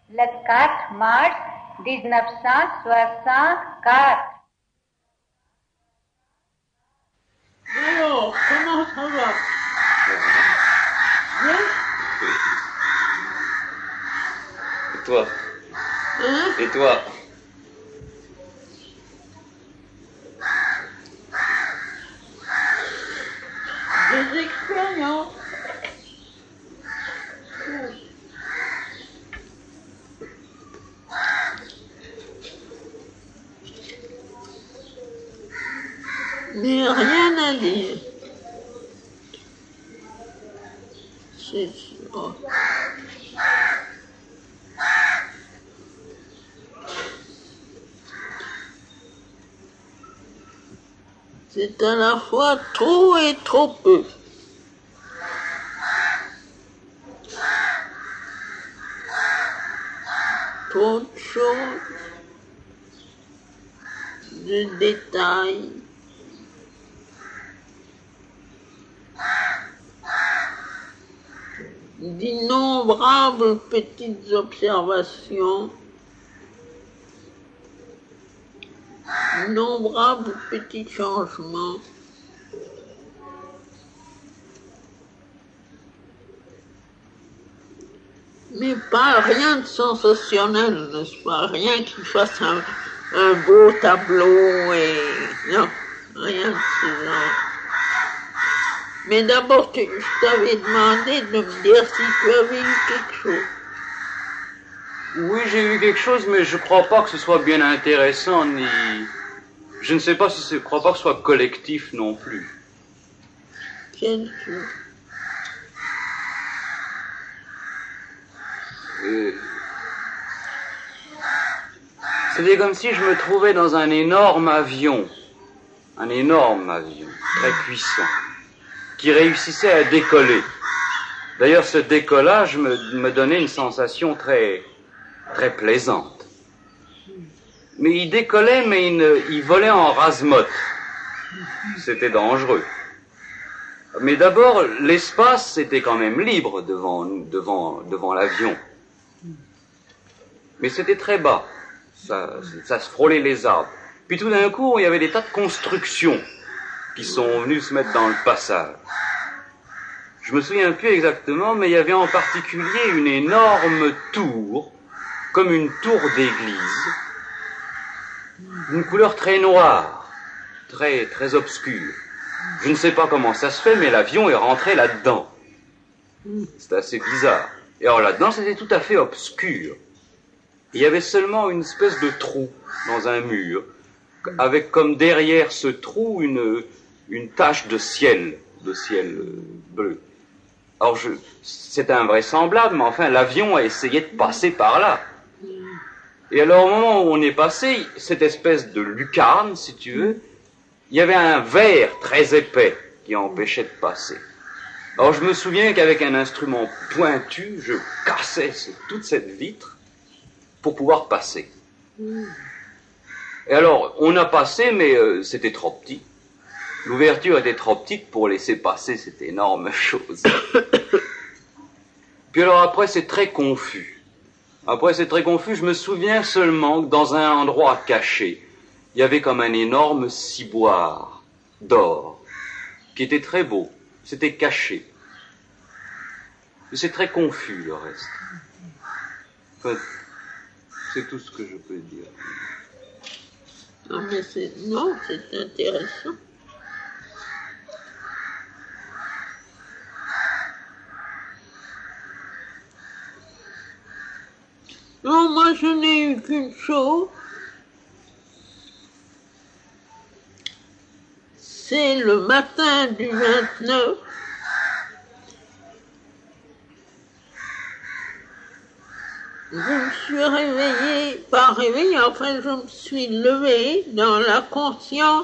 Le 4 mars 1964. Alors, comment ça va? Bien? Et toi? Hein? Et toi? Des expériences. Mais rien à dire. C'est sûr. C'est à la fois trop et trop peu. Trop de choses, de détails. D'innombrables petites observations, d'innombrables petits changements. Mais pas rien de sensationnel, n'est-ce pas? Rien qui fasse un beau tableau et... Non, rien de ce genre. Mais d'abord, je t'avais demandé de me dire si tu avais eu quelque chose. Oui, j'ai eu quelque chose, mais je crois pas que ce soit bien intéressant, ni... Je ne sais pas si je crois pas que ce soit collectif non plus. Quelle chose? C'était comme si je me trouvais dans un énorme avion, très puissant, qui réussissait à décoller. D'ailleurs, ce décollage me donnait une sensation très, très plaisante. Mais il décollait, mais il volait en rase-motte. C'était dangereux. Mais d'abord, l'espace était quand même libre devant l'avion. Mais c'était très bas. Ça se frôlait les arbres. Puis tout d'un coup, il y avait des tas de constructions qui sont venues se mettre dans le passage. Je me souviens plus exactement, mais il y avait en particulier une énorme tour, comme une tour d'église, d'une couleur très noire, très, très obscure. Je ne sais pas comment ça se fait, mais l'avion est rentré là-dedans. C'était assez bizarre. Et alors là-dedans, c'était tout à fait obscur. Il y avait seulement une espèce de trou dans un mur, avec comme derrière ce trou une tache de ciel bleu. Alors c'est invraisemblable, mais enfin l'avion a essayé de passer par là. Et alors au moment où on est passé, cette espèce de lucarne, si tu veux, il y avait un verre très épais qui empêchait de passer. Alors je me souviens qu'avec un instrument pointu, je cassais toute cette vitre pour pouvoir passer. Et alors, on a passé, mais c'était trop petit. L'ouverture était trop petite pour laisser passer cette énorme chose. Puis alors après, c'est très confus. Je me souviens seulement que dans un endroit caché, il y avait comme un énorme ciboire d'or, qui était très beau. C'était caché. Mais c'est très confus, le reste. Enfin, c'est tout ce que je peux dire. Non, mais c'est intéressant. Non, moi je n'ai eu qu'une chose. C'est le matin du 29. Je me suis réveillée, pas réveillée, enfin je me suis levée dans la conscience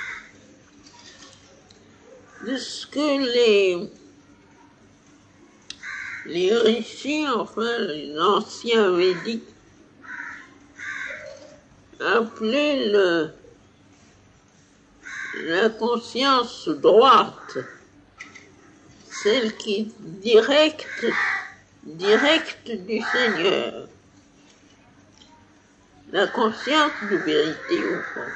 de ce que les rishis, enfin les anciens védiques, appelaient la conscience droite, celle qui est directe du Seigneur. la conscience de vérité au fond.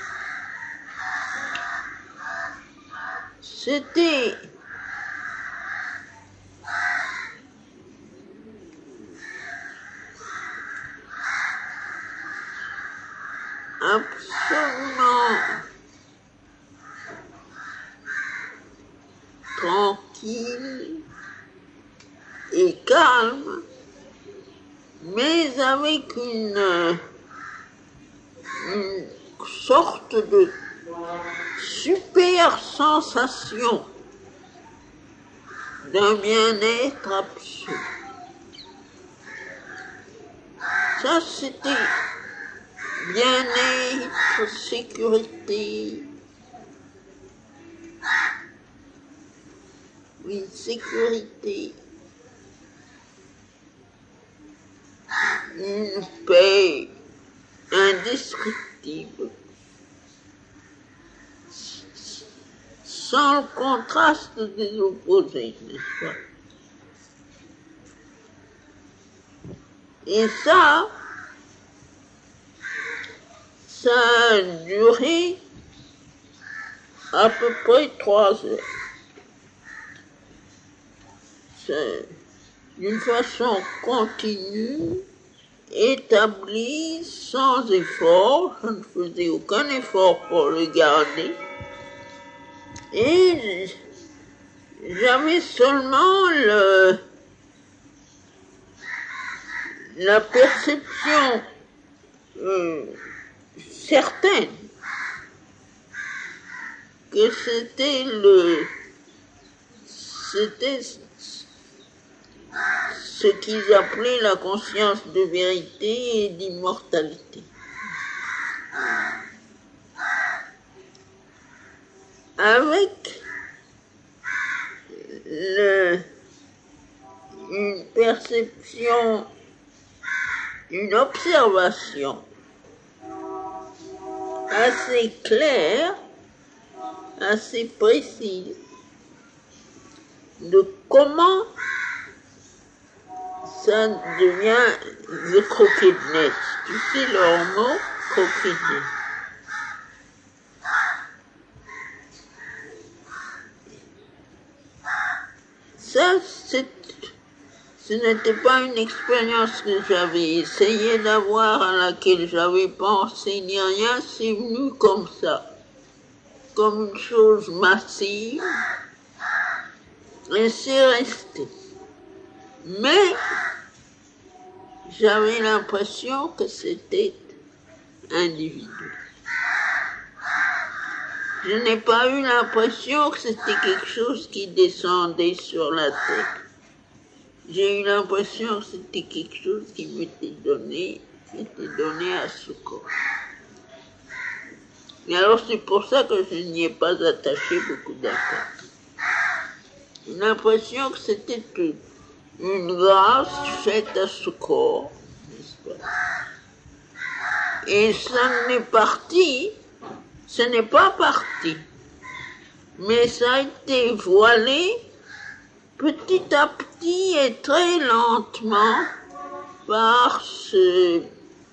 C'était absolument tranquille et calme, mais avec une sorte de super sensation d'un bien-être absolu. Ça, c'était bien-être, sécurité. Oui, sécurité. Une paix indescriptible. Sans le contraste des opposés, n'est-ce pas? Et ça a duré à peu près 3 heures. C'est d'une façon continue, établie, sans effort. Je ne faisais aucun effort pour le garder. Et j'avais seulement la perception certaine que c'était ce qu'ils appelaient la conscience de vérité et d'immortalité. Avec une perception, une observation assez claire, assez précise de comment ça devient le croquet de nez. Tu sais leur mot, croquet de nez. Ça, ce n'était pas une expérience que j'avais essayé d'avoir, à laquelle j'avais pensé ni rien, c'est venu comme ça, comme une chose massive, et c'est resté. Mais j'avais l'impression que c'était individuel. Je n'ai pas eu l'impression que c'était quelque chose qui descendait sur la tête. J'ai eu l'impression que c'était quelque chose qui m'était donné, à ce corps. Et alors c'est pour ça que je n'y ai pas attaché beaucoup d'importance. J'ai l'impression que c'était une grâce faite à ce corps, n'est-ce pas? Et ça n'est parti. Ce n'est pas parti, mais ça a été voilé petit à petit et très lentement par ce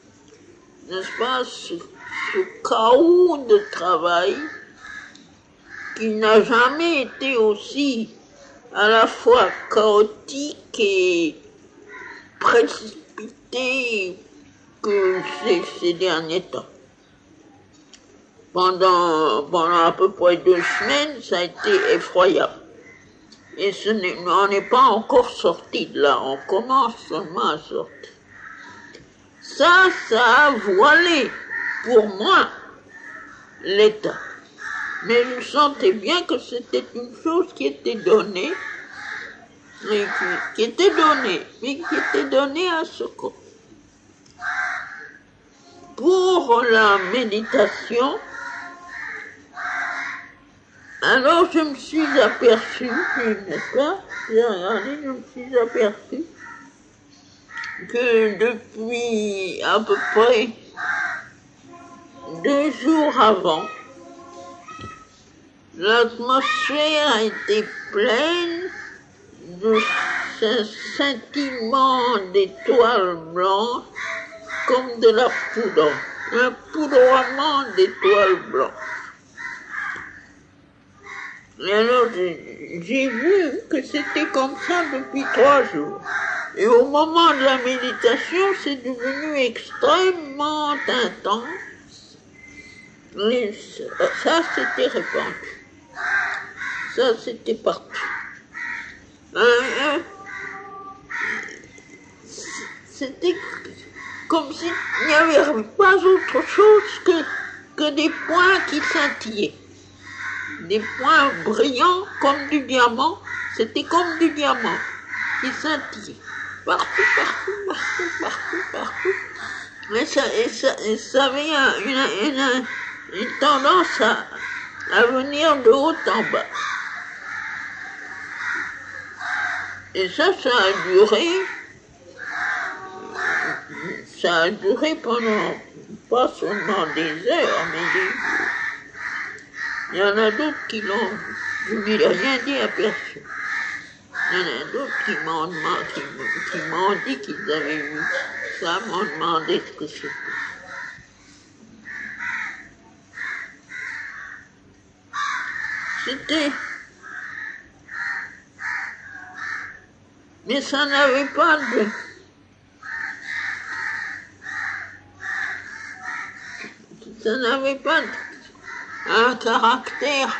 chaos de travail qui n'a jamais été aussi à la fois chaotique et précipité que ces derniers temps. Pendant à peu près 2 semaines, ça a été effroyable. Et on n'est pas encore sorti de là, on commence seulement à sortir. Ça a voilé, pour moi, l'état. Mais je sentais bien que c'était une chose qui était donnée, mais qui était donnée à ce corps. Pour la méditation, alors je me suis aperçu, n'est-ce pas? J'ai regardé, je me suis aperçu que depuis à peu près 2 jours avant, l'atmosphère était pleine de ce scintillement d'étoiles blanches, comme de la poudre, un poudroiement d'étoiles blanches. Et alors, j'ai vu que c'était comme ça depuis 3 jours. Et au moment de la méditation, c'est devenu extrêmement intense. Et ça s'était répandu. Ça, c'était partout. C'était comme s'il n'y avait pas autre chose que des points qui scintillaient. Des points brillants comme du diamant. C'était comme du diamant qui scintillait. Partout, partout, partout, partout, partout. Et ça avait une tendance à venir de haut en bas. Et ça a duré pendant pas seulement des heures, mais des jours. Il y en a d'autres qui l'ont, je n'ai rien dit à personne. Il y en a d'autres qui m'ont dit qu'ils avaient vu ça, m'ont demandé ce que c'était. Mais ça n'avait pas un caractère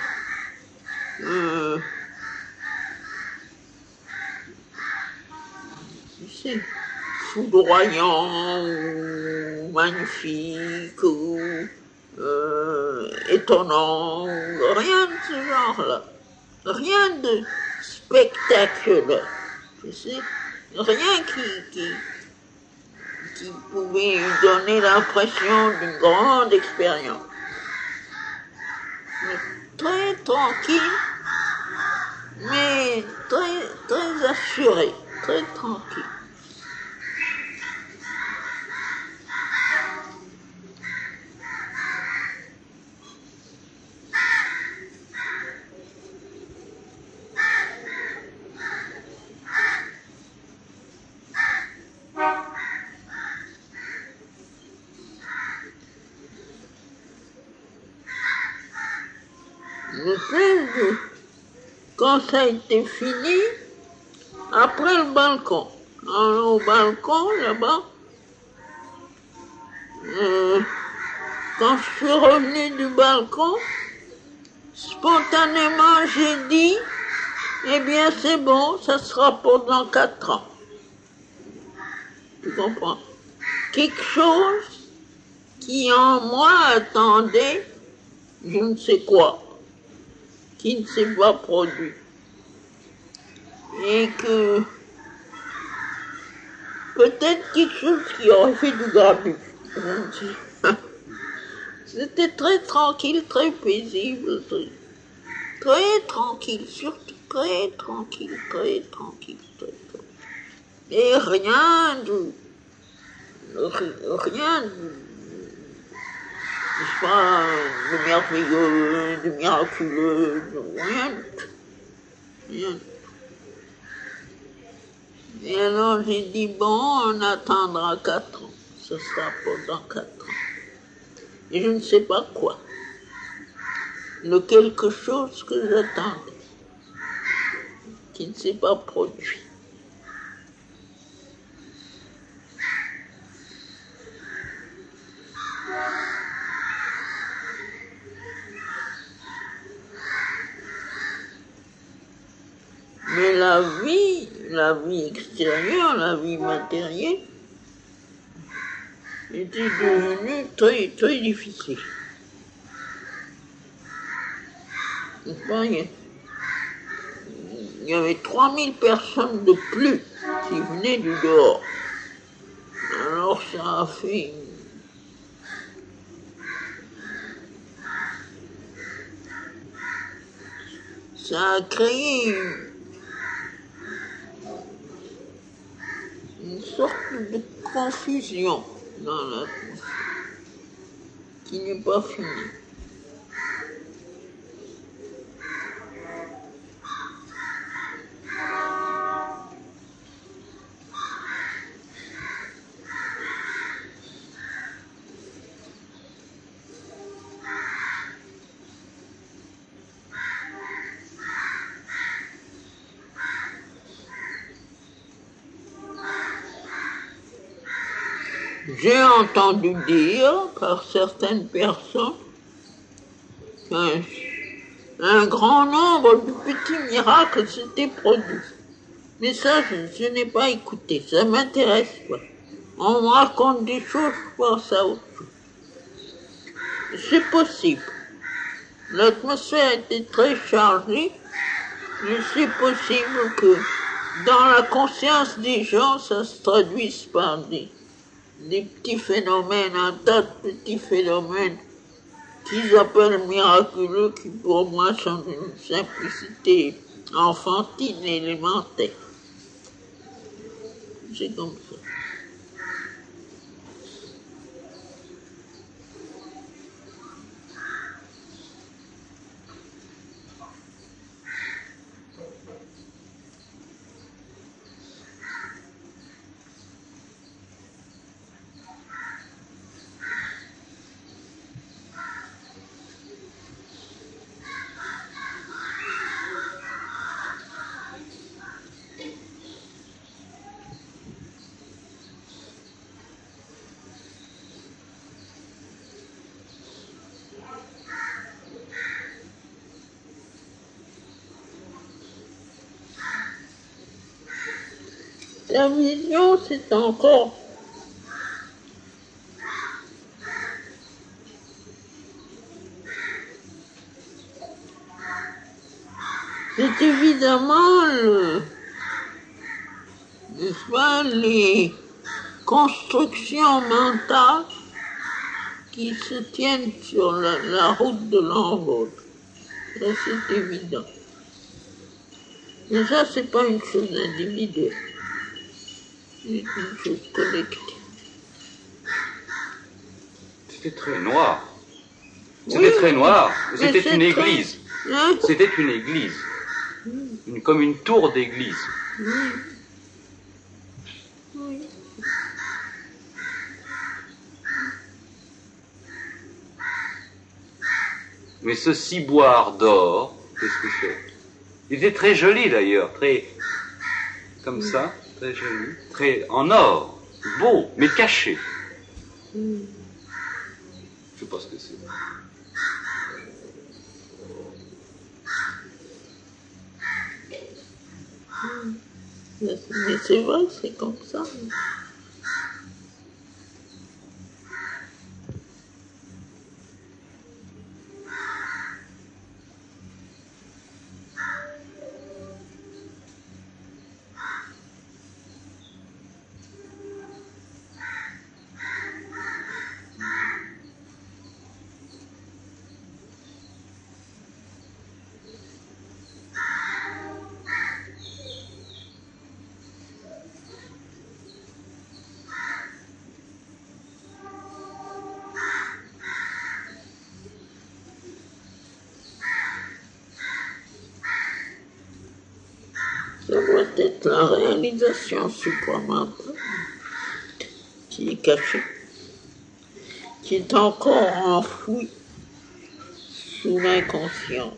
foudroyant ou magnifique ou étonnant, rien de ce genre-là, rien de spectaculaire, tu sais, rien qui pouvait lui donner l'impression d'une grande expérience. Mais très tranquille, mais très assuré, très tranquille. Quand ça a été fini, après le balcon, au balcon là-bas, quand je suis revenu du balcon, spontanément j'ai dit, eh bien c'est bon, ça sera pour dans 4 ans. Tu comprends? Quelque chose qui en moi attendait, je ne sais quoi, qui ne s'est pas produit. Et que peut-être quelque chose qui aurait fait du grabuge. C'était très tranquille, très paisible, très tranquille, surtout très tranquille, très tranquille, très tranquille. Et rien de n'est-ce pas, de merveilleux, de miraculeux, rien du tout. Rien. Et alors j'ai dit, bon, on attendra 4 ans. Ce sera pendant 4 ans. Et je ne sais pas quoi. Le quelque chose que j'attendais, qui ne s'est pas produit. Mais la vie extérieure, la vie matérielle, était devenue très, très difficile. Il y avait 3000 personnes de plus qui venaient du dehors. Alors ça a fait... Ça a créé une sorte de confusion dans l'atmosphère qui n'est pas finie. J'ai entendu dire par certaines personnes qu'un grand nombre de petits miracles s'étaient produits. Mais ça, je n'ai pas écouté, ça m'intéresse pas. On me raconte des choses, je pense à autre chose. C'est possible. L'atmosphère était très chargée, mais c'est possible que dans la conscience des gens, ça se traduise par des petits phénomènes, un tas de petits phénomènes qu'ils appellent miraculeux, qui pour moi sont d'une simplicité enfantine et élémentaire. C'est comme ça. La vision, c'est encore c'est évidemment n'est-ce pas, les constructions mentales qui se tiennent sur la route de l'envol. Ça, c'est évident. Mais ça, c'est pas une chose individuelle. C'est une chose collective. C'était très noir. C'était très noir. C'était une église. Hein? C'était une église. Comme une tour d'église. Oui. Mais ce ciboire d'or, qu'est-ce que c'est? Il était très joli d'ailleurs, très comme ça, très joli, très en or, beau, mais caché. Je sais pas ce que c'est. Mais c'est vrai, c'est comme ça. Ça doit être la réalisation supramentale qui est cachée, qui est encore enfouie sous l'inconscient.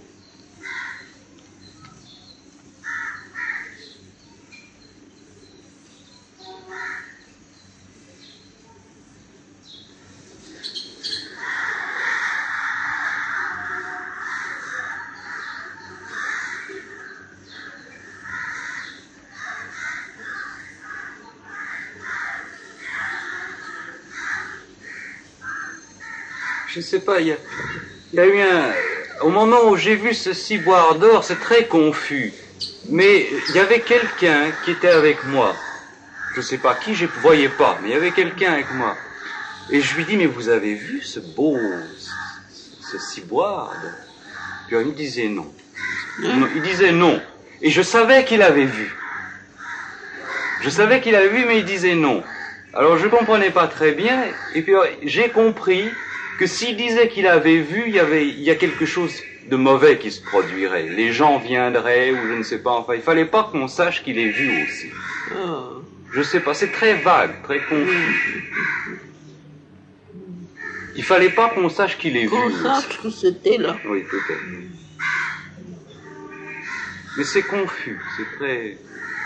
Je sais pas, il y a eu au moment où j'ai vu ce ciboire d'or, c'est très confus. Mais il y avait quelqu'un qui était avec moi. Je sais pas qui, je ne voyais pas, mais il y avait quelqu'un avec moi. Et je lui dis, mais vous avez vu ce ciboire d'or? Puis il me disait non. Non. Il disait non. Et je savais qu'il avait vu. Je savais qu'il avait vu, mais il disait non. Alors je comprenais pas très bien, et puis j'ai compris que s'il disait qu'il avait vu, il y a quelque chose de mauvais qui se produirait. Les gens viendraient, ou je ne sais pas, enfin, il fallait pas qu'on sache qu'il ait vu aussi. Je sais pas, c'est très vague, très confus. Il fallait pas qu'on sache qu'il ait vu Qu'on aussi. sache que c'était là. Oui, peut-être. Mais c'est confus, c'est très...